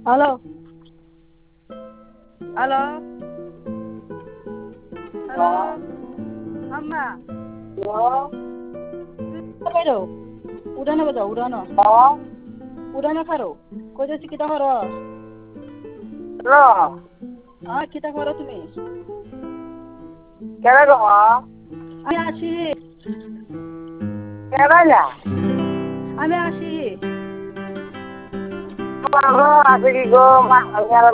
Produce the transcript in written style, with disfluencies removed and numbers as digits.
hello hello hello আম্মা বাইরো উড়ানো বাজাও উড়ানো উড়ানো খারো কইতেছি কিতা করো কিতা করো তুমি আমি আসি আমি আসি আছে কি গো